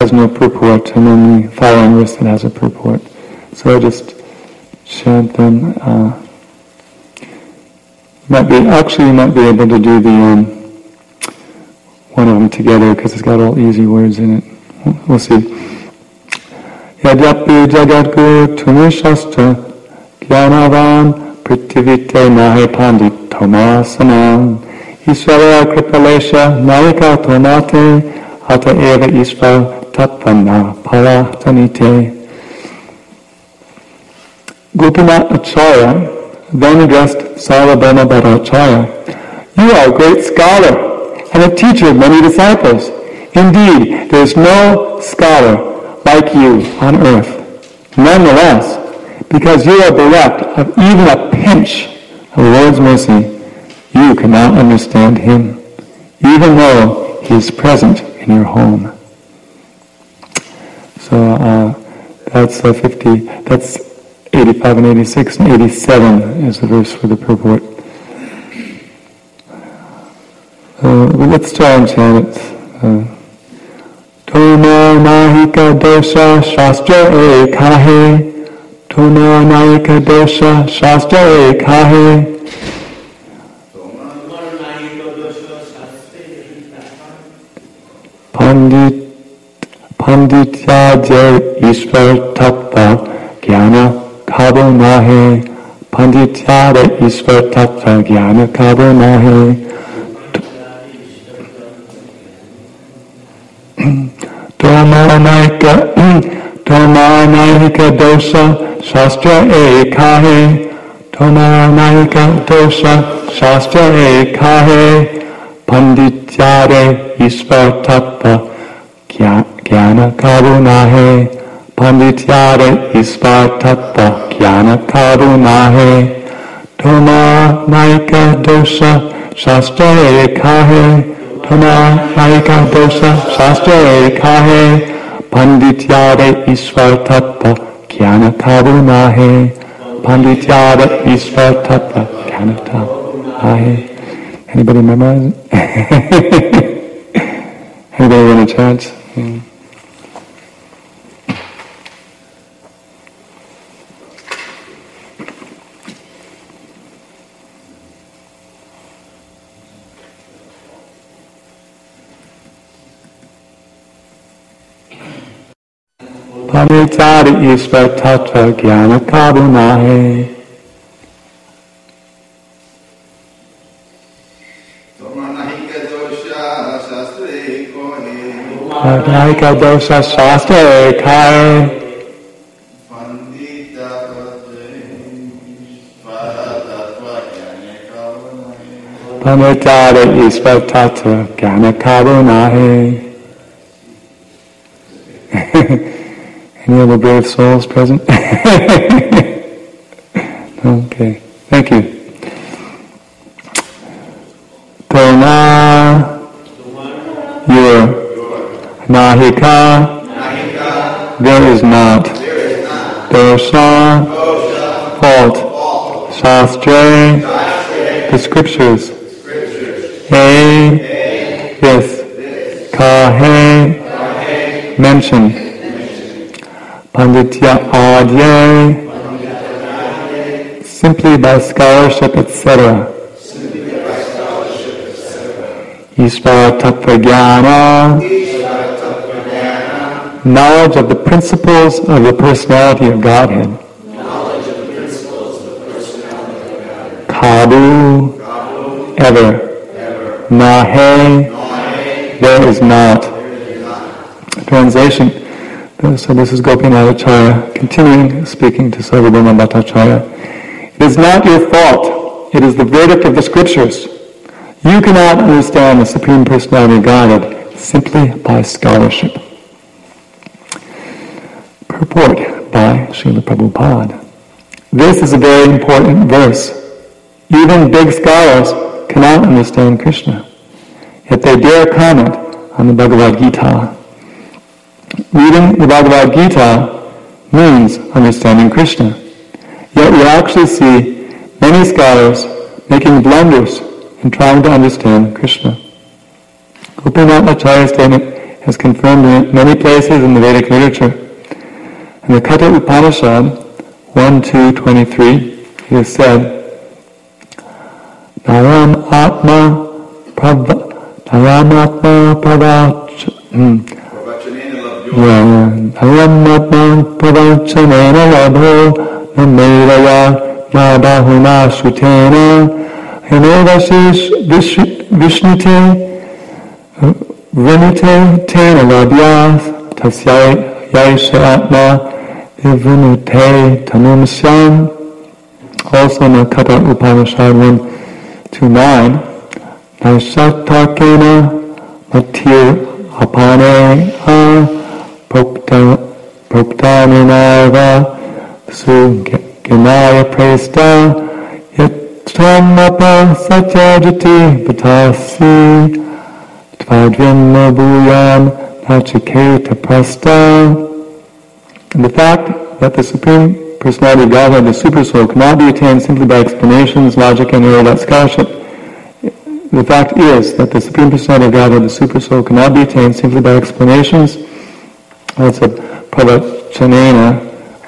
has no purport, and then the following verse that has a purport. So just chant them. You might be able to do the one of them together because it's got all easy words in it. We'll see. Yadyapi jagadguru tumishastra gyanavan prithivite nahe pandit tomasanam Ishvara kripalesha naika tomate ata eva ishva tatvana paratanite. Gopinath Acharya then addressed Sarvabhauma Bhattacharya, "You are a great scholar and a teacher of many disciples. Indeed, there is no scholar like you on earth. Nonetheless, because you are bereft of even a pinch of the Lord's mercy, you cannot understand Him, even though He is present in your home." So that's 85 and 86, and 87 is the verse for the purport. Let's try and chant it. Toma nahika dosha shastra ekahe, Toma nahika dosha shastra ekahe, Panditya Ishvar Tattva Jnana Kabo Nahe, Panditya Ishvar Tattva Jnana Kabo Nahe. Toma Naika Dosha Shastra Ekahe, Toma Naika Dosha Shastra Ekahe, Pandityare Ishvar Tattva Jnana Karunahe, Pandityare Ishvar Tattva Jnana Karunahe, Toma Naika Dosha Shastra Ekahe, Toma Naika Dosha Shastra Ekahe, Pandityare Ishvar Tattva Jnana Karunahe, Pandityare Ishvar Tattva Jnana Karunahe. Anybody memorize it? Anybody want to chant? Pandityare Ishvar Tattva Jnana Karunahe. Naika dosha shastra ekahe, Pandityare Ishvar Tattva Jnana Karunahe. Any other brave souls present? Okay, thank you. Toma, your Nahika, there is not. Dosha, fault. Shastra, the scriptures. Yes. Kahe, mention. Panditya Adye, simply by scholarship, etc. Ishvara Tattva Jnana, knowledge of the principles of the personality of Godhead. Kadu, ever. Nahe, there is not. Translation. So this is Gopinath Acharya continuing speaking to Sarvabhauma Bhattacharya. It is not your fault. It is the verdict of the scriptures. You cannot understand the Supreme Personality of Godhead simply by scholarship. Purport by Srila Prabhupada. This is a very important verse. Even big scholars cannot understand Krishna, yet they dare comment on the Bhagavad Gita. Reading the Bhagavad Gita means understanding Krishna. Yet we actually see many scholars making blunders in trying to understand Krishna. Gopinath Acharya's statement has confirmed in many places in the Vedic literature. In the Katha Upanishad 1:2-23, it is said, Naram Atma Pravachanena Labho Nameraya Yabahuna Shutena Hinevashish Vishnite Vinite Tena Labhyas Tasyai Yaisha Atma Ivinute Tanumsyam. Also in the Katha Upanishad 1:2-9, Naishatakena Matir Apane Proktaninava Sugenaya Presta Yatramapa Satyajati Batasi Tvadvinna Bhuyam Nachiketa Prasta. The fact that the Supreme Personality of Godhead, the Super Soul, cannot be attained simply by explanations, logic, and erudite scholarship. The fact is that the Supreme Personality of Godhead, the Super Soul, cannot be attained simply by explanations, that's a pravachanena,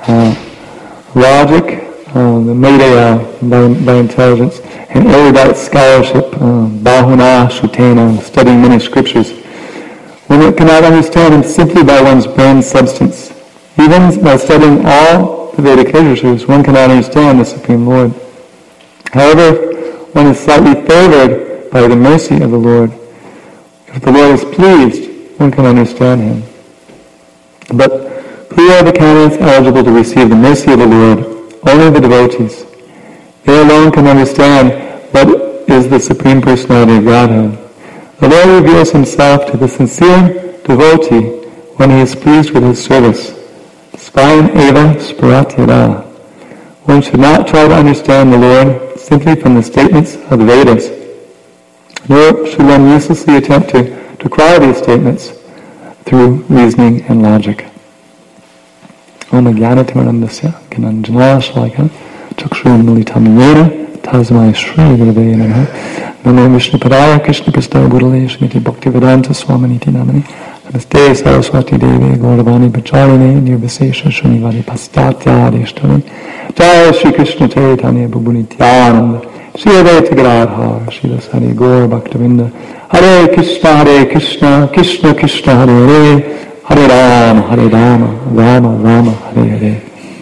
logic, the Medaya, by intelligence, and erudite scholarship, bahuna shutena, studying many scriptures. One cannot understand him simply by one's brain substance. Even by studying all the Vedic literatures, one cannot understand the Supreme Lord. However, one is slightly favored by the mercy of the Lord. If the Lord is pleased, one can understand him. But who are the candidates eligible to receive the mercy of the Lord? Only the devotees. They alone can understand what is the Supreme Personality of Godhead. The Lord reveals himself to the sincere devotee when he is pleased with his service. Svayam eva sparatyada. One should not try to understand the Lord simply from the statements of the Vedas, nor should one uselessly attempt to decry these statements through reasoning and logic. Om Jnanatimarandasya Gananjana Shalaka Chakshur Militam Yena Tasmai Shri Gurave Namaha Namo Vishnu Padaya Krishna Prasthaya Gurale Shmiti Bhaktivedanta Swaminiti Namani Namaste Saraswati Devi Gauravani Pacharini Nirvisesha Shunivadi Pastatya Adeshtani Jai Shri Krishna Chaitanya Prabhu Nityananda Shri Advaita Gadadhar Shri Dasari Gaur Bhaktavinda Hare Krishna Krishna Krishna Hare Hare Hare Rama Rama Rama Hare Hare.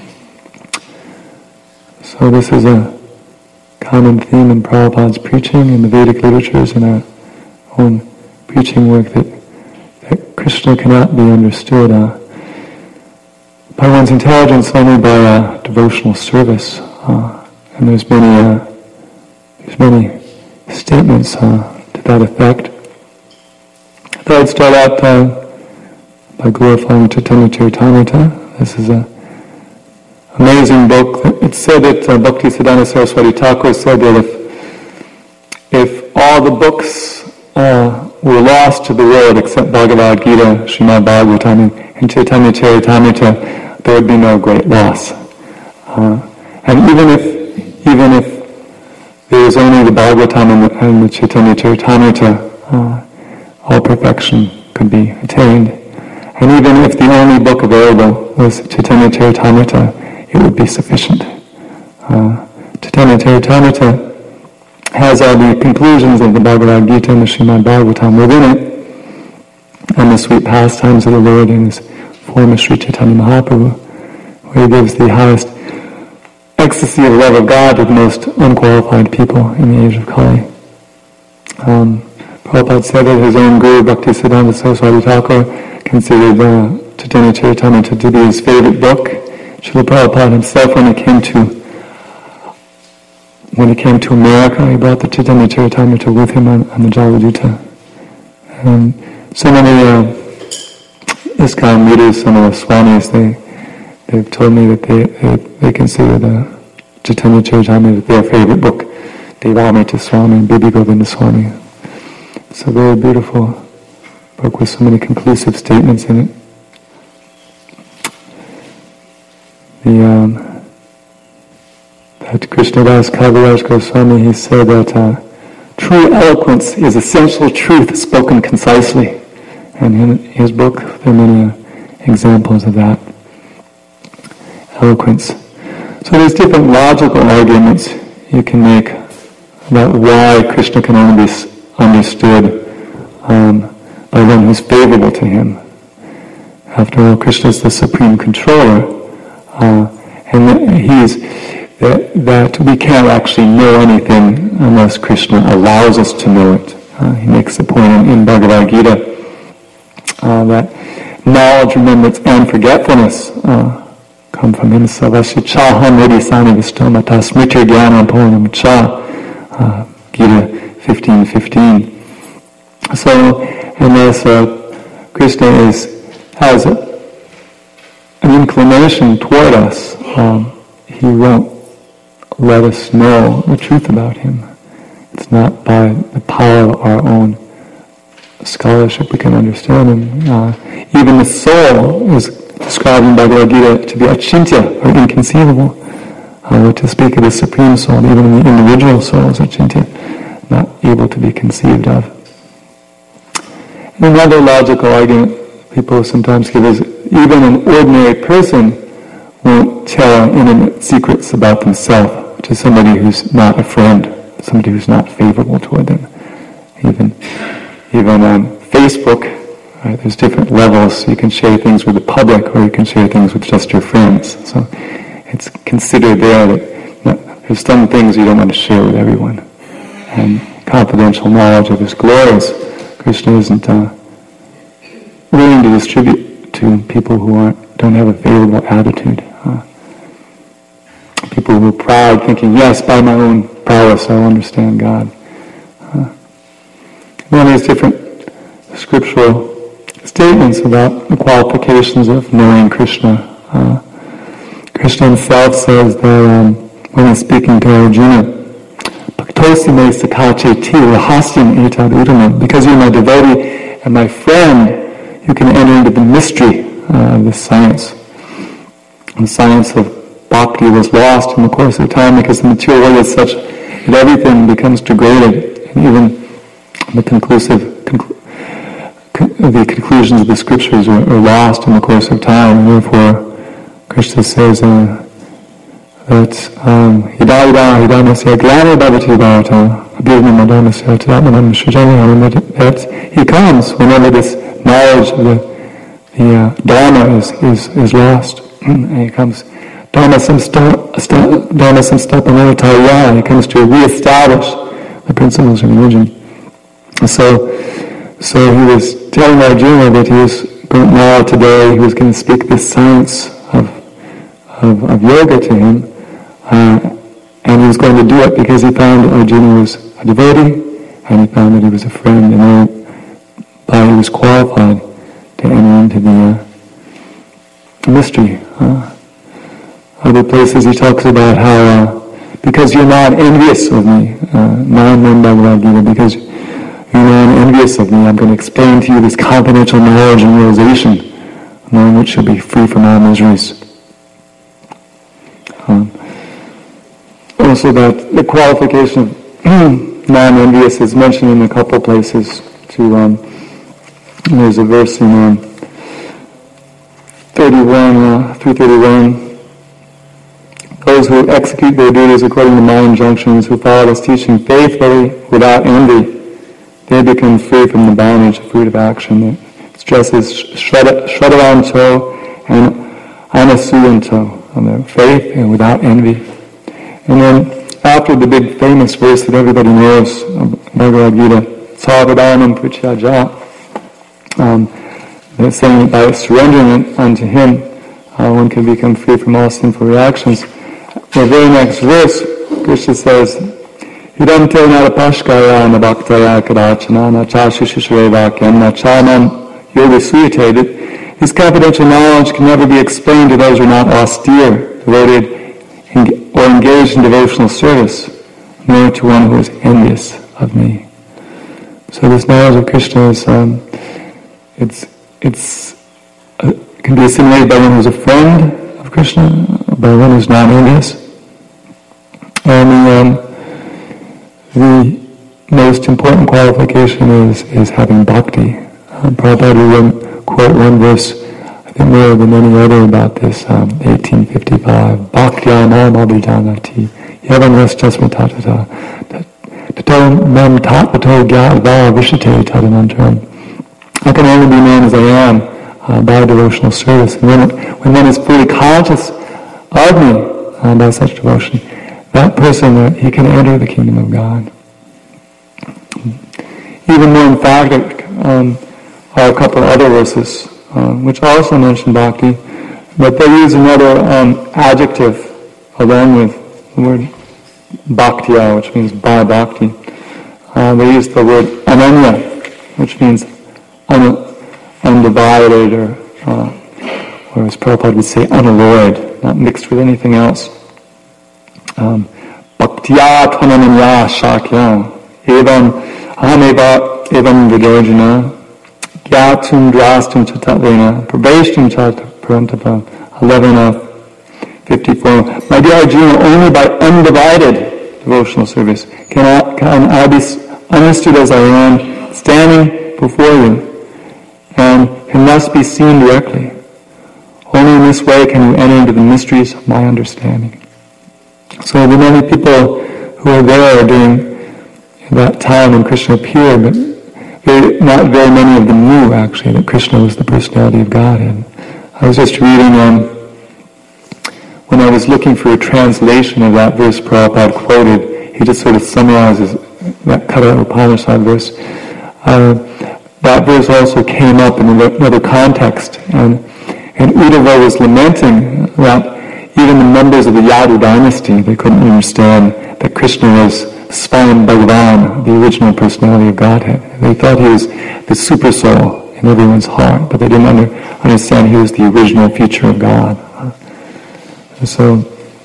So this is a common theme in Prabhupada's preaching, in the Vedic literatures, in our own preaching work, that Krishna cannot be understood by one's intelligence, only by devotional service. And there's many statements to that effect. I thought I'd start out by glorifying Chaitanya Charitamrita. This is an amazing book. It's said that Bhaktisiddhanta Saraswati Thakur said that if all the books were lost to the world except Bhagavad Gita, Srimad Bhagavatam, and Chaitanya Charitamrita, there would be no great loss. And even if there is only the Bhagavatam and the Chaitanya Charitamrita, all perfection could be attained. And even if the only book available was Chaitanya Charitamrita, it would be sufficient. Chaitanya Charitamrita has all the conclusions of the Bhagavad Gita and the Srimad Bhagavatam within it, and the sweet pastimes of the Lord in his form as Sri Chaitanya Mahaprabhu, where he gives the highest ecstasy of love of God to the most unqualified people in the age of Kali. Prabhupada said that his own guru, Bhaktisiddhanta Saraswati Thakur, considered Chaitanya Charitamrita to be his favorite book. Srila Prabhupada himself, when he came to America, he brought the Chaitanya Charitamrita with him on the Jaladuta. And so many ISKCON leaders, some of the Swamis, they've told me that they consider the Chaitanya Charitamrita their favorite book. Devamrita Swami and Bibi Govinda Swami. It's a very beautiful book with so many conclusive statements in it. That Krishnadas Kaviraj Goswami, he said that true eloquence is essential truth spoken concisely. And in his book, there are many examples of that eloquence. So there's different logical arguments you can make about why Krishna can only be understood by one who's favorable to him. After all, Krishna is the supreme controller, and that we can't actually know anything unless Krishna allows us to know it. He makes the point in Bhagavad Gita that knowledge, remembrance, and forgetfulness come from him. Savasya chaham vidisani vistomata smritir jnanam purnam cha. Gita 15:15. So, unless Krishna has an inclination toward us, he won't let us know the truth about him. It's not by the power of our own scholarship we can understand him. Even the soul is described in Bhagavad Gita to be achintya, or inconceivable. To speak of the supreme soul, even the individual soul is achintya, not able to be conceived of. And another logical argument people sometimes give is even an ordinary person won't tell intimate secrets about themselves to somebody who's not a friend, somebody who's not favorable toward them. Even on Facebook, right, there's different levels. You can share things with the public, or you can share things with just your friends. So it's considered there that there's some things you don't want to share with everyone. And confidential knowledge of his glories, Krishna isn't willing to distribute to people who don't have a favorable attitude. People who are proud, thinking, yes, by my own prowess I'll understand God. Then there's different scriptural statements about the qualifications of knowing Krishna. Krishna himself says that when he's speaking to Arjuna, Bhaktosi me sakache ti rahasyam etad uttamam. Because you're my devotee and my friend, you can enter into the mystery of this science. The science of bhakti was lost in the course of time because the material world is such that everything becomes degraded, and even the conclusions of the scriptures are lost in the course of time. And therefore, Krishna says that he comes whenever this knowledge of the Dharma is lost. And he comes Dharma samstapanataya. He comes to reestablish the principles of religion. So he was telling Arjuna that he was going to speak this science of yoga to him, and he was going to do it because he found Arjuna was a devotee, and he found that he was a friend, and thereby he was qualified to enter into the mystery. Other places he talks about how, because you're not envious of me, because you're not envious of me, I'm going to explain to you this confidential knowledge and realization, among which you'll be free from all miseries. Also that the qualification of non-envious is mentioned in a couple places. There's a verse in 331, those who execute their duties according to my injunctions, who follow this teaching faithfully without envy, they become free from the bondage of fruit of action. It stresses Shradhavanto and Anasuyanto, on their faith and without envy. And then after the big famous verse that everybody knows, Bhagavad Gita, Sarvadhanam Prityaja, that's saying that by surrendering it unto him, one can become free from all sinful reactions. The very next verse, Krishna says, Hidam te narapashkaya nabhaktaya kadachana nachashishishrevakyam nachanam yogasuyate. His confidential knowledge can never be explained to those who are not austere, devoted, or engaged in devotional service, nor to one who is envious of me. So this knowledge of Krishna is, can be assimilated by one who is a friend of Krishna, by one who is not envious. And the most important qualification is having bhakti, Prabhupada will quote one verse, I think more than any other about this, 1855, Bhaktya nam abhijanati, yavam raschasmi tatata, tato mem tato gyatva vishate tadanantaram. I can only be known as I am by devotional service. And when one is fully conscious of me by such devotion, that person, he can enter the kingdom of God. Even more emphatic are a couple of other verses, which also mention bhakti, but they use another adjective along with the word bhaktya, which means by bhakti. They use the word ananya, which means undivided, or as Prabhupada would say, unalloyed, not mixed with anything else. Bhaktya tvanananya shakya evam ahameva evam vidojana gyatum drastum chatatvena prabheshtum chaparantapa 11:54. My dear Arjuna, only by undivided devotional service can I be understood as I am, standing before you, and can thus be seen directly. Only in this way can you enter into the mysteries of my understanding. So the many people who were there during that time when Krishna appeared, but not very many of them knew actually that Krishna was the personality of Godhead. I was just reading when I was looking for a translation of that verse Prabhupada quoted, he just sort of summarizes that Kata Upanishad verse. That verse also came up in another context, and Uddhava was lamenting that even the members of the Yadu dynasty, they couldn't understand that Krishna was Swayam Bhagavan, the original personality of Godhead. They thought he was the super soul in everyone's heart, but they didn't understand he was the original feature of God. And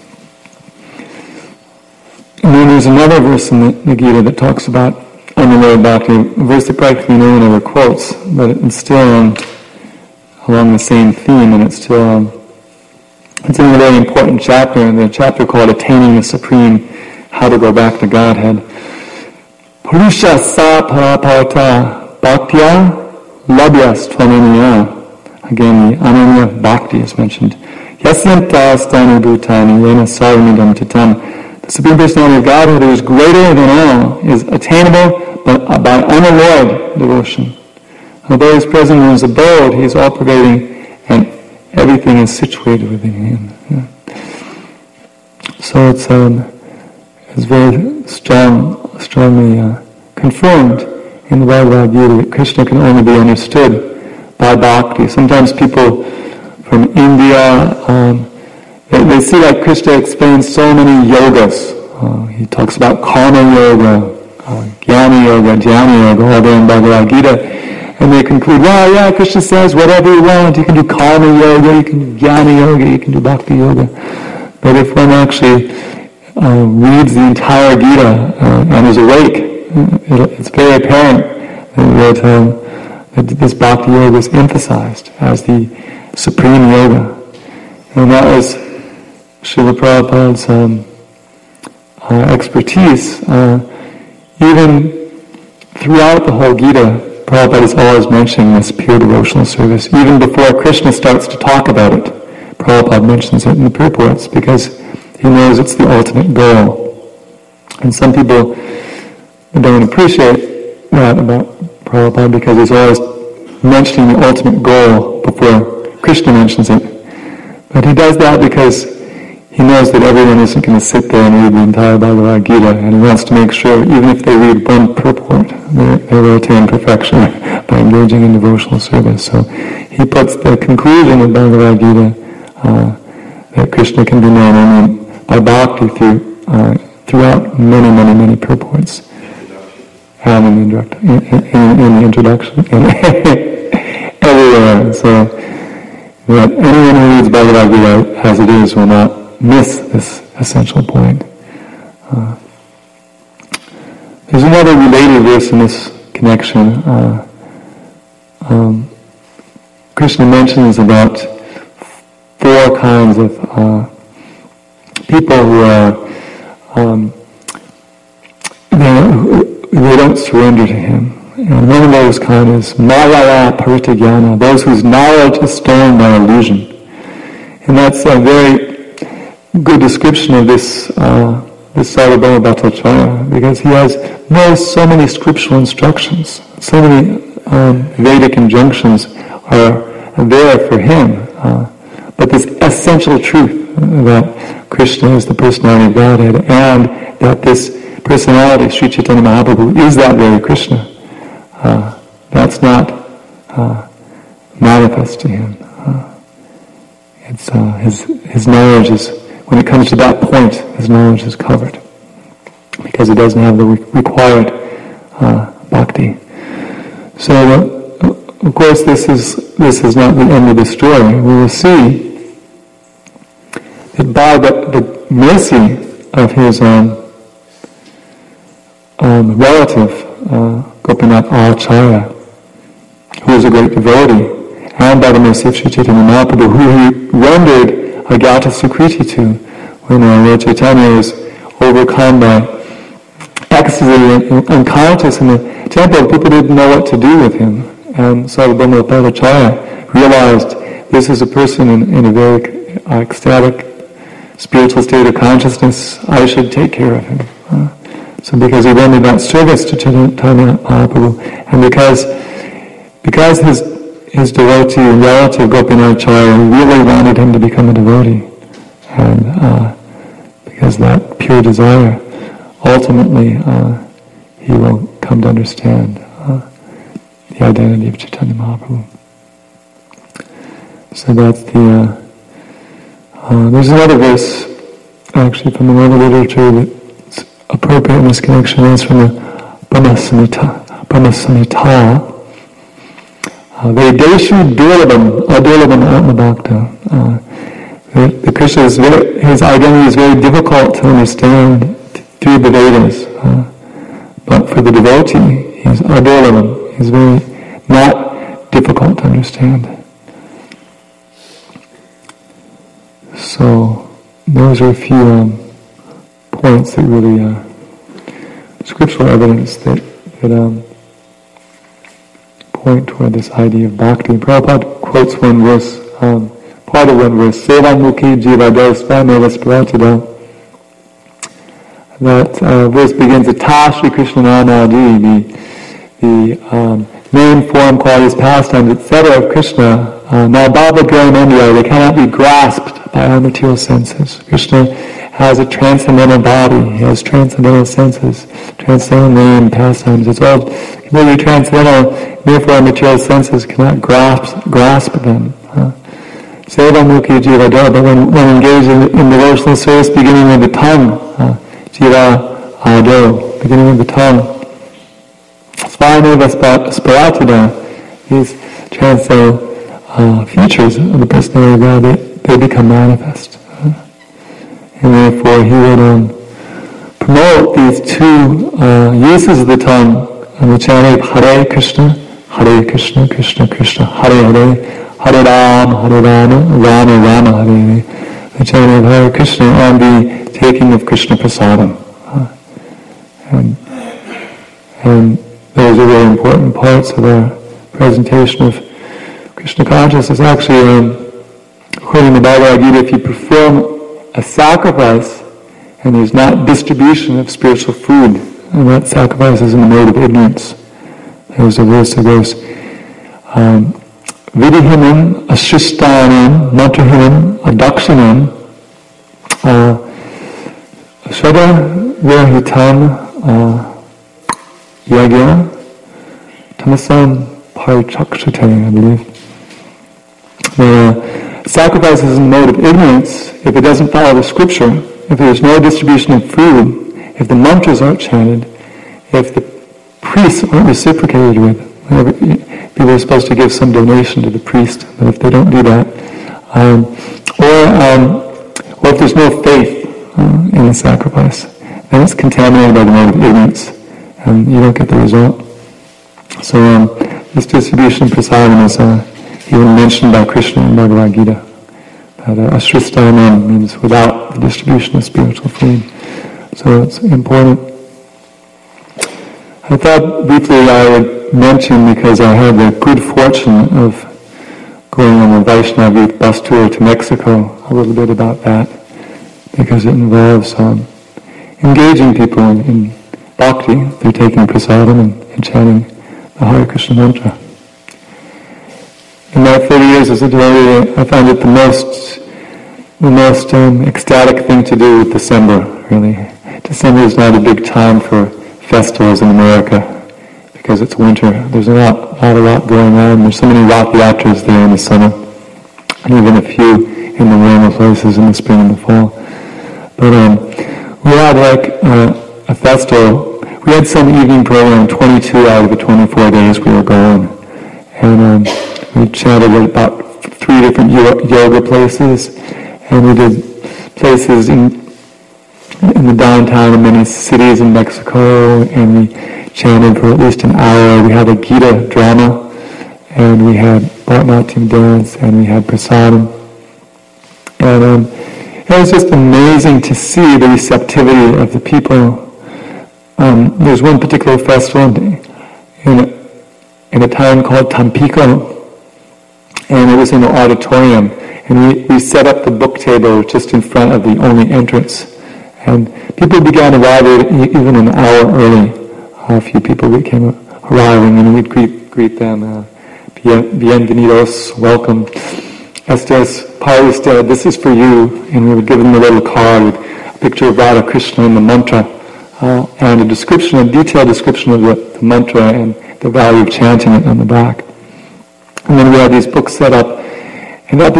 then there's another verse in the Gita that talks about unalloyed bhakti, a verse that practically no one ever quotes, but it's still along the same theme, and it's in a very important chapter, the chapter called Attaining the Supreme, How to Go Back to Godhead. Purusha sa paraparta bhaktya labhyas tvananya. Again, the ananya bhakti is mentioned. Yasyanta stani bhutani yena sarvamidam tatam. The Supreme Personality of Godhead, who is greater than all, is attainable but by unalloyed devotion. Although he is present in his abode, he is all-pervading, and everything is situated within him. Yeah. So it's very strongly confirmed in the Bhagavad Gita that Krishna can only be understood by bhakti. Sometimes people from India, they see like Krishna explains so many yogas. He talks about karma yoga, jnana yoga, jnana yoga, all there in Bhagavad Gita. And they conclude, well, yeah, Krishna says whatever you want. You can do karma yoga, you can do jnana yoga, you can do bhakti yoga. But if one actually reads the entire Gita and is awake, it's very apparent that this bhakti yoga is emphasized as the supreme yoga. And that was Srila Prabhupada's expertise. Even throughout the whole Gita, Prabhupada is always mentioning this pure devotional service. Even before Krishna starts to talk about it, Prabhupada mentions it in the purports because he knows it's the ultimate goal. And some people don't appreciate that about Prabhupada because he's always mentioning the ultimate goal before Krishna mentions it. But he does that because he knows that everyone isn't going to sit there and read the entire Bhagavad Gita, and he wants to make sure, even if they read one purport, they will attain perfection by engaging in devotional service. So he puts the conclusion of Bhagavad Gita that Krishna can be known only by bhakti throughout many purports. And in the introduction, everywhere. So that anyone who reads Bhagavad Gita as it is will not miss this essential point. There's another related verse in this connection. Krishna mentions about 4 kinds of people who are they don't surrender to him. And one of those kind is Mayaya Paritagyana, those whose knowledge is stolen by illusion. And that's a very good description of this Sarvabhauma Bhattacharya, because he knows so many scriptural instructions, so many Vedic injunctions are there for him. But this essential truth that Krishna is the personality of Godhead, and that this personality, Sri Chaitanya Mahaprabhu, is that very Krishna, that's not manifest to him. It's his knowledge is, when it comes to that point, his knowledge is covered, because he doesn't have the required bhakti. So, of course, this is not the end of the story. We will see that by the mercy of his relative, Gopinath Acharya, who is a great devotee, and by the mercy of Sri Chaitanya Mahaprabhu, who he rendered Agyata Sukriti to, when Lord Chaitanya was overcome by ecstasy and unconscious in the temple. People didn't know what to do with him. And Sarvabhauma Bhattacharya realized this is a person in a very ecstatic spiritual state of consciousness. I should take care of him. So because he rendered that service to Chaitanya Mahaprabhu, and because his devotee relative Gopinath Acharya really wanted him to become a devotee, and because that pure desire, ultimately he will come to understand the identity of Chaitanya Mahaprabhu. So that's there's another verse, actually, from another literature that's appropriate in this connection. It's from the Brahma Samhita. Vedeshu Durlabham Adurlabham Atmabhakta. The Krishna his identity is very difficult to understand through the Vedas. But for the devotee, he's Adurlabham. He's very not difficult to understand. So those are a few points that really scriptural evidence that point toward this idea of bhakti. Prabhupada quotes one verse, part of one verse, Sevamukhi Jivado Svameva Sparatida. That verse begins, Ata Shri Krishna Namadi, the name, form, qualities, pastimes, etc. of Krishna, now Bhava Gyanandriya, they cannot be grasped by our material senses. Krishna has a transcendental body, he has transcendental senses, transcendental name, pastimes, it's all completely transcendental, therefore our material senses cannot grasp them. Sevamukhi Jivado, but when engaged in devotional service, beginning with the tongue, Jiva Ado, beginning with the tongue, Svameva Sparatida, these transcendental features of the personality of God, they become manifest. And therefore he would promote these two uses of the tongue and the chanting of Hare Krishna, Krishna Krishna, Hare Hare, Hare Rama, Rama Rama, Hare Hare, the chanting of Hare Krishna, and the taking of Krishna Prasadam. And those are very important parts of our presentation of Krishna consciousness. Actually, according to Bhagavad Gita, if you perform a sacrifice and there's not distribution of spiritual food, and that sacrifice is in the mode of ignorance. There's a verse that goes, Vidihinam Ashishtanam Mantrahinam Adakshanam Shada Virhitam Yagya Tamasam Parichakshate, I believe. The sacrifice is in the mode of ignorance if it doesn't follow the scripture, if there's no distribution of food, if the mantras aren't chanted, if the priests aren't reciprocated with. People are supposed to give some donation to the priest, but if they don't do that, or if there's no faith in the sacrifice, then it's contaminated by the mode of ignorance, and you don't get the result. So this distribution of prasadam is even mentioned by Krishna in Bhagavad Gita. That ashristanam means without the distribution of spiritual food. So it's important. I thought briefly I would mention, because I had the good fortune of going on the Vaishnava Youth bus tour to Mexico, a little bit about that, because it involves engaging people in bhakti through taking prasadam and chanting the Hare Krishna mantra. In my 30 years as a devotee, I found it the most ecstatic thing to do with December, really. December is not a big time for festivals in America because it's winter. There's not a lot going on. There's so many Rath Yatras there in the summer, and even a few in the warmer places in the spring and the fall. But we had a festival. We had some evening program 22 out of the 24 days we were going. And we chanted at about 3 different yoga places. And we did places in the downtown of many cities in Mexico. And we chanted for at least an hour. We had a Gita drama. And we had Bharatanatyam dance. And we had prasadam. And it was just amazing to see the receptivity of the people. There's one particular festival in a town called Tampico, and it was in an auditorium, and we set up the book table just in front of the only entrance, and people began arriving even an hour early. A few people became arriving, and we'd greet them, bienvenidos, welcome. Estes, Pariste, this is for you, and we would give them a little card with a picture of Radha Krishna and the mantra, and a detailed description of the mantra and the value of chanting it on the back. And then we had these books set up. In that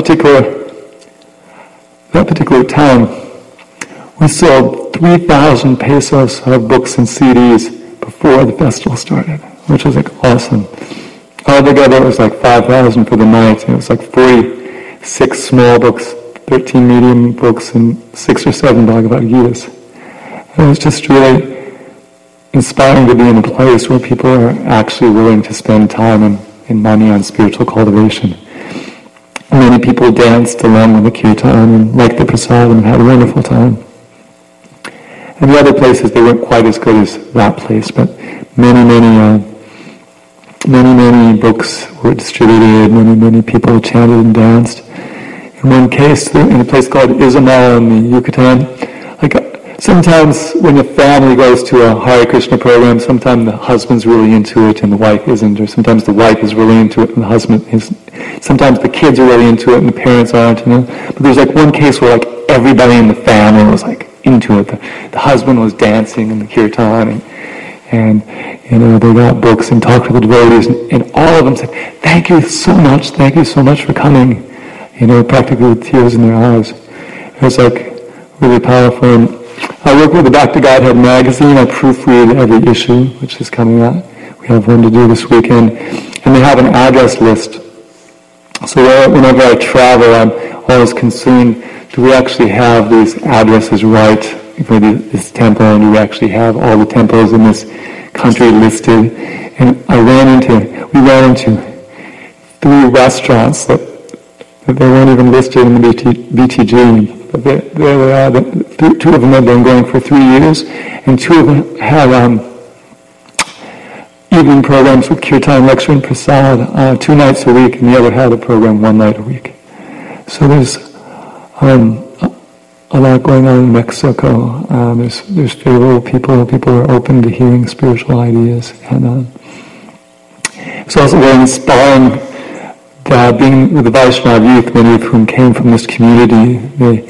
particular town, we sold 3,000 pesos of books and CDs before the festival started, which was awesome. Altogether, it was 5,000 for the night. It was 46 small books, 13 medium books, and 6 or 7 Bhagavad Gitas. And it was just really inspiring to be in a place where people are actually willing to spend time and money on spiritual cultivation. And many people danced along with the kirtan and liked the prasadam and had a wonderful time. And the other places, they weren't quite as good as that place, but many books were distributed, many people chanted and danced. In one case, in a place called Izamal in the Yucatan, sometimes when a family goes to a Hare Krishna program, sometimes the husband's really into it and the wife isn't, or sometimes the wife is really into it and the husband isn't. Sometimes the kids are really into it and the parents aren't, But there's one case where everybody in the family was into it. The husband was dancing in the kirtan and they got books and talked to the devotees, and all of them said, thank you so much for coming, practically with tears in their eyes. It was really powerful. And I work with the Bhakti Godhead magazine. I proofread every issue, which is coming out. We have one to do this weekend. And they have an address list. So whenever I travel, I'm always concerned, do we actually have these addresses right for this temple, and do we actually have all the temples in this country listed? And we ran into 3 restaurants that they weren't even listed in the BTG. But there they are. 2 of them had been going for 3 years, and 2 of them had evening programs with kirtan, lecture, and prasad 2 nights a week, and the other had a program 1 night a week. So there's a lot going on in Mexico. There's favorable people. People are open to hearing spiritual ideas, and it's also very inspiring. Being with the Vaishnava youth, many of whom came from this community, they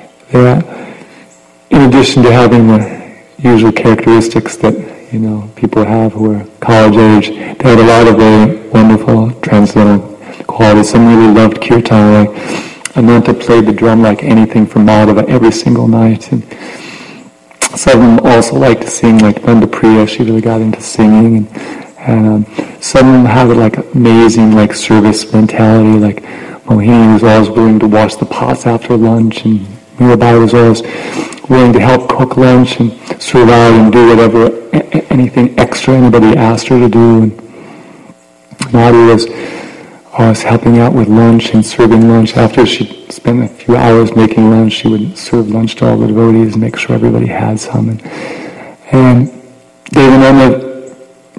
in addition to having the usual characteristics that people have who are college age, they had a lot of very wonderful transcendental qualities. Some really loved kirtan. Ananta played the drum like anything from Madhava every single night, and some of them also liked to sing, like Nanda Priya. She really got into singing, and some had amazing service mentality. Mohini was always willing to wash the pots after lunch, and Mirabai was always willing to help cook lunch and serve out and do anything extra anybody asked her to do. And Nadi was always helping out with lunch and serving lunch. After she spent a few hours making lunch, she would serve lunch to all the devotees and make sure everybody had some. And Devananda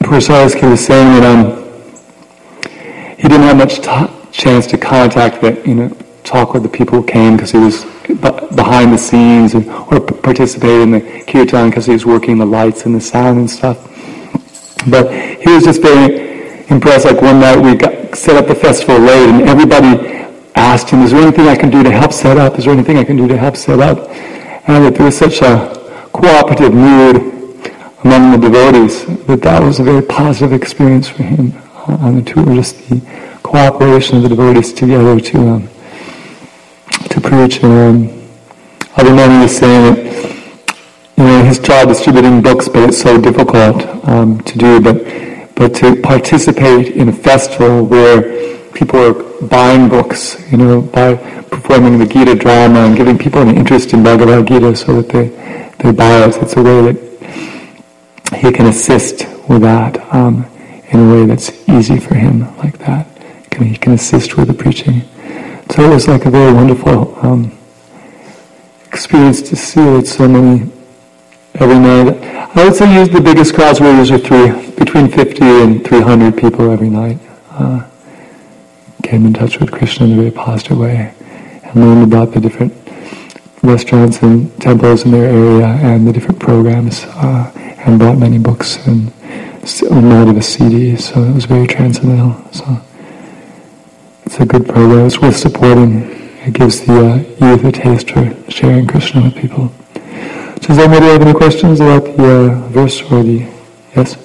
Prasarski was saying that he didn't have much chance to contact talk with the people who came because he was behind the scenes or participate in the kirtan because he was working the lights and the sound and stuff. But he was just very impressed. Like one night we set up the festival late and everybody asked him, is there anything I can do to help set up? Is there anything I can do to help set up? And that there was such a cooperative mood among the devotees that was a very positive experience for him on the tour, just the cooperation of the devotees together to preach. And other than he was saying that his job distributing books, but it's so difficult to do. But to participate in a festival where people are buying books, by performing the Gita drama and giving people an interest in Bhagavad Gita so that they buy it. It's a way that he can assist with that in a way that's easy for him, like that. He can assist with the preaching. So it was like a very wonderful experience to see that so many every night. I would say the biggest crowds were usually between 50 and 300 people every night. Came in touch with Krishna in a very positive way and learned about the different restaurants and temples in their area and the different programs and bought many books and made of a CD, so it was very transcendental. So it's a good program. It's worth supporting. It gives the youth a taste for sharing Krishna with people. So does anybody have any questions about the verse or the... Yes?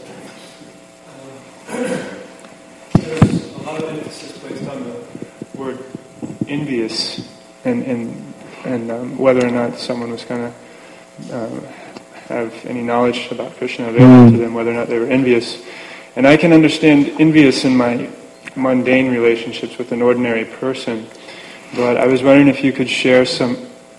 There's a lot of emphasis placed on the word envious and whether or not someone was going to have any knowledge about Krishna available to them, whether or not they were envious. And I can understand envious in my mundane relationships with an ordinary person, but I was wondering if you could share some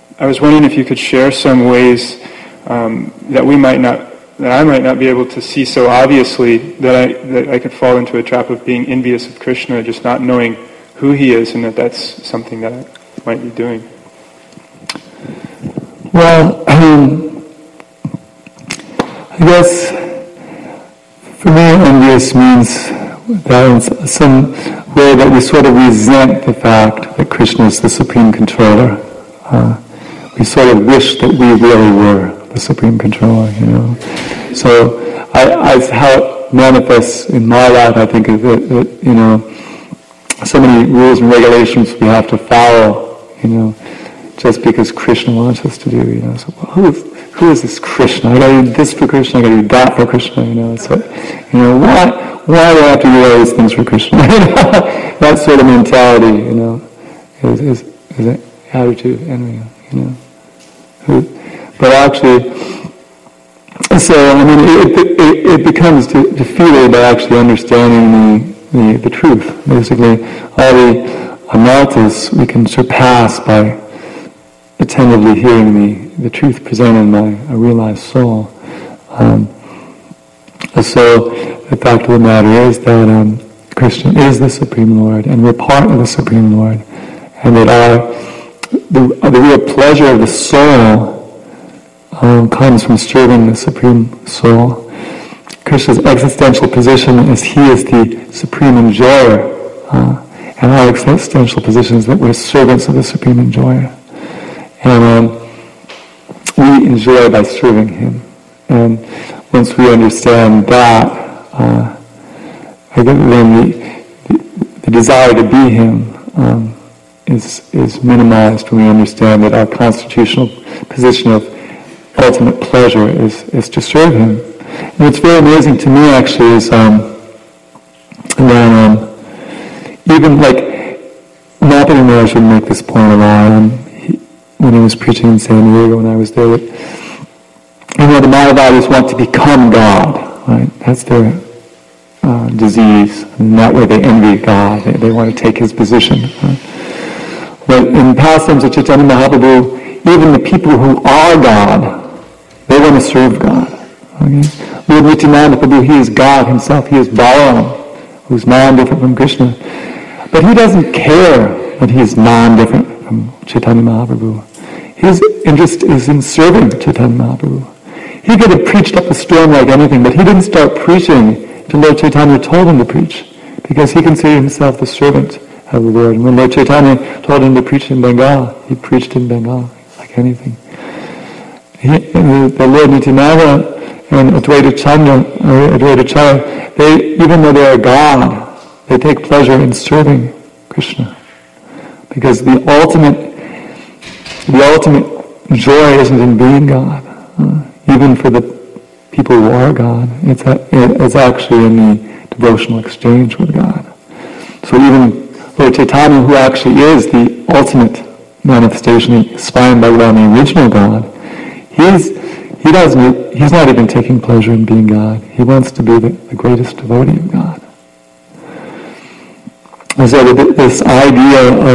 ways that I might not be able to see so obviously that I could fall into a trap of being envious of Krishna, just not knowing who he is, and that's something that I might be doing. Well, I guess for me envious means that in some way that we sort of resent the fact that Krishna is the supreme controller. We sort of wish that we really were the supreme controller, So how it manifests in my life, I think, is that so many rules and regulations we have to follow, just because Krishna wants us to do, So who is this Krishna? I got to do this for Krishna. I got to do that for Krishna. So why do I have to do all these things for Krishna? That sort of mentality, is an attitude, anyway, But actually, so it becomes defeated by actually understanding the truth. Basically, all the anarthas we can surpass by attentively hearing the truth presented by a realized soul. So the fact of the matter is that Krishna is the Supreme Lord, and we're part of the Supreme Lord, and that the real pleasure of the soul comes from serving the Supreme Soul. Krishna's existential position is he is the Supreme Enjoyer, and our existential position is that we're servants of the Supreme Enjoyer. And we enjoy by serving him. And once we understand that, I think then the desire to be him is minimized when we understand that our constitutional position of ultimate pleasure is to serve him. And what's very amazing to me actually is that even like Napoli Maharaj would make this point a lot when he was preaching in San Diego when I was there. The Mayavadis want to become God, right? That's their disease, and that way they envy God. They want to take his position. Right? But in pastimes of Chaitanya Mahaprabhu, even the people who are God, they want to serve God. Okay? Lord Nityananda Prabhu, he is God himself. He is Balaram, who's non-different from Krishna. But he doesn't care that he is non-different from Chaitanya Mahaprabhu. His interest is in serving Chaitanya Mahaprabhu. He could have preached up a storm like anything, but he didn't start preaching Lord Chaitanya told him to preach, because he considered himself the servant of the Lord. And when Lord Chaitanya told him to preach in Bengal, he preached in Bengal, like anything. The Lord Nityananda and Advaita Acharya, they, even though they are God, they take pleasure in serving Krishna. Because the ultimate joy isn't in being God. Even for the people who are God, it's actually in the devotional exchange with God. So even Lord Chaitanya, who actually is the ultimate manifestation inspired by God, the original God, he's not even taking pleasure in being God. He wants to be the greatest devotee of God. And so this idea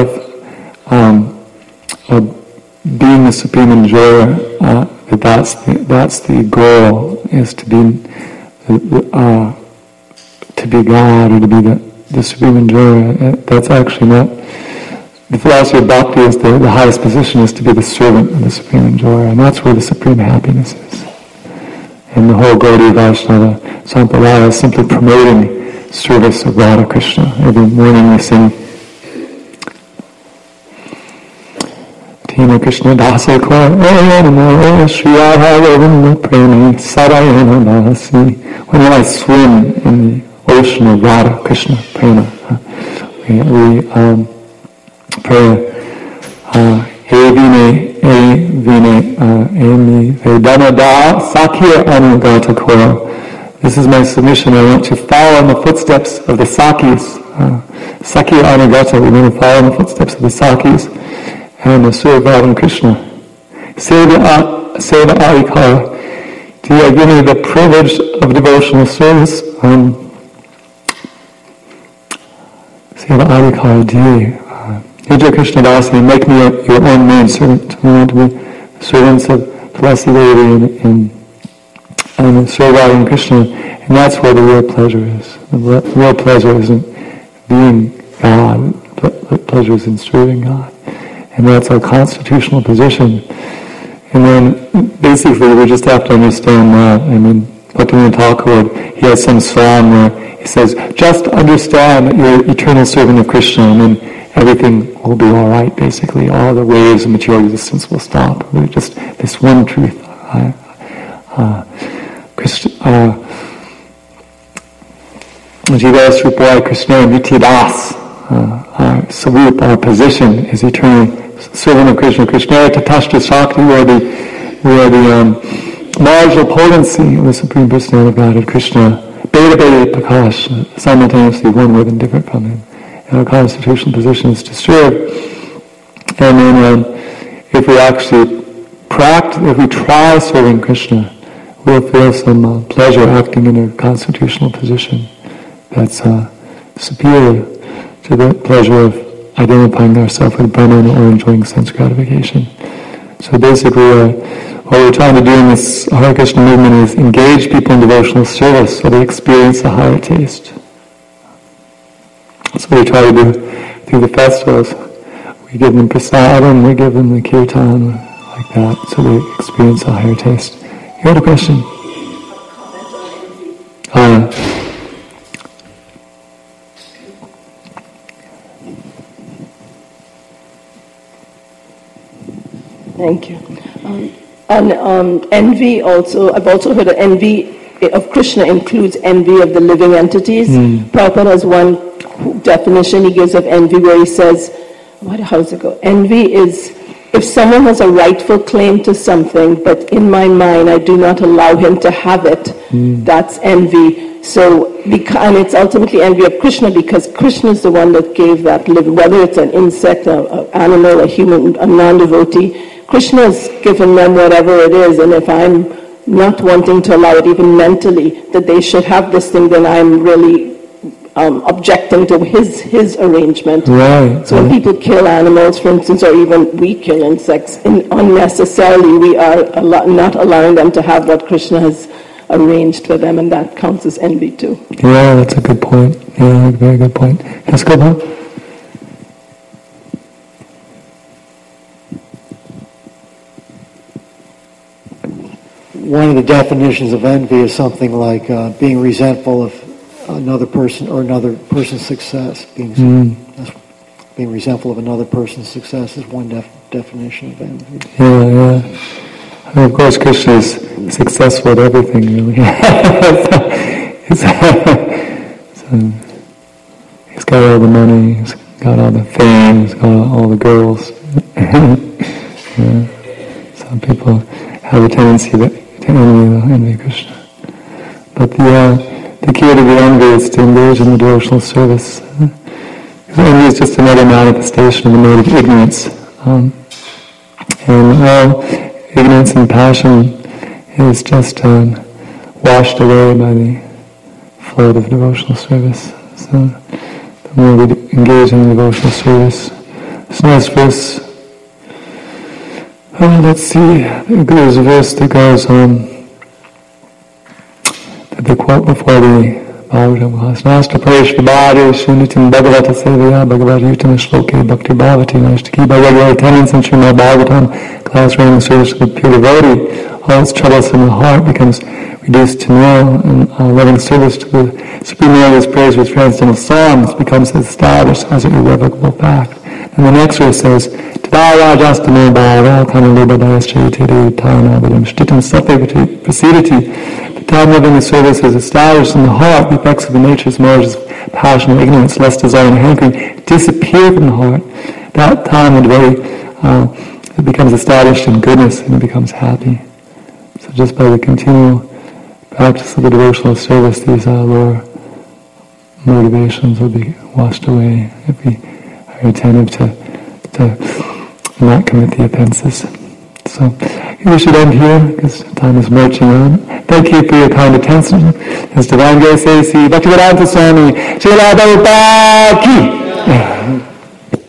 of being the supreme enjoyer, that's the goal, is to be God, or to be the supreme enjoyer. That's actually not. The philosophy of bhakti is the highest position is to be the servant of the supreme enjoyer, and that's where the supreme happiness is. And the whole Gaudiya Vaishnava Sampradaya is simply promoting service of Radha Krishna. Every morning we sing Tina Krishna Dasa Kor Namo Shri Radha Govinda Premi Sarayana Nasi. When I swim in the ocean of Radha Krishna Prema, we pray Vedana Sakya Anugata Koro. This is my submission. I want to follow in the footsteps of the Sakis. Sakya Anugata, we're going to follow in the footsteps of the Sakis and the serve Radha and Krishna. Seva Adhikar. Do you give me the privilege of devotional service? Seva Adhikar, dear. Nija Krishna Dasi, make me your own main servant. We want to be servants of Tulasi Devi and serve Radha and Krishna. And that's where the real pleasure is. The real pleasure isn't being God. Pleasure is in serving God. And that's our constitutional position. And then basically we just have to understand that. I mean, Bhaktivinoda Thakur, he has some song where he says, just understand that you're eternal servant of Krishna, and then everything will be all right, basically. All the waves of material existence will stop. There's just this one truth. Jiva Srupaya Krishna Nityadas. Sarup, our position, is eternally servant of Krishna. Krishna Tatashta Shakti, we are the marginal potency of the Supreme Personality of Godhead, Krishna. Beta Beta Prakash, simultaneously one with and different from him. And our constitutional position is to serve. And then if we actually if we try serving Krishna, we'll feel some pleasure acting in a constitutional position that's superior to the pleasure of identifying ourselves with Brahman or enjoying sense gratification. So basically, what we're trying to do in this Hare Krishna movement is engage people in devotional service so they experience a higher taste. That's what we try to do through the festivals. We give them prasadam, we give them the kirtan, like that, so they experience a higher taste. You had a question? Thank you. Envy also, I've also heard that envy of Krishna includes envy of the living entities. Prabhupada has one definition he gives of envy where he says, how does it go? Envy is if someone has a rightful claim to something, but in my mind I do not allow him to have it, that's envy. So, and it's ultimately envy of Krishna because Krishna is the one that gave that living, whether it's an insect, an animal, a human, a non-devotee, Krishna has given them whatever it is, and if I'm not wanting to allow it even mentally that they should have this thing, then I'm really objecting to his arrangement. Right. So when people kill animals, for instance, or even we kill insects unnecessarily, we are not allowing them to have what Krishna has arranged for them, and that counts as envy too. Yeah, that's a good point. Yeah, very good point. Yes, go on. One of the definitions of envy is something like being resentful of another person or another person's success. Being resentful of another person's success is one definition of envy. Yeah. And of course, Krishna is successful at everything, really. He's got all the money, he's got all the fame, he's got all the girls. Some people have a tendency to envy Krishna. But the key to the envy is to engage in the devotional service. Envy is just another manifestation of the mode of ignorance. And all ignorance and passion is just washed away by the flood of devotional service. So the more we engage in devotional service, this next verse, let's see, there's a verse that goes the quote before the Bhagavatam was, Nasta Parishta Bhadi Shunitim Bhagavata Sevaya Bhagavata Yutana Shloke Bhakti Bhavati Nasta keep by regular attendance in Srimad Bhagavatam class running service of the pure devotee, all its troubles in the heart becomes reduced to nil, and loving service to the Supreme Lord's praise with transcendental songs becomes established as an irrevocable fact. And the next verse says, Tadaya Jastame Bhava Kanalubadayas Chaitiri Tana Badam Shtitam Satyavati Prasidati. The time loving the service is established in the heart, the effects of the nature's modes of passion and ignorance, lust, desire, and hankering disappear from the heart. That time the devotee it becomes established in goodness and it becomes happy. So just by the continual practice of the devotional service, these lower motivations will be washed away if we are attentive to not commit the offenses. So we should end here because time is marching on. Thank you for your kind attention. As Divine Grace A.C. Bhaktivedanta Swami Srila Prabhupada Ki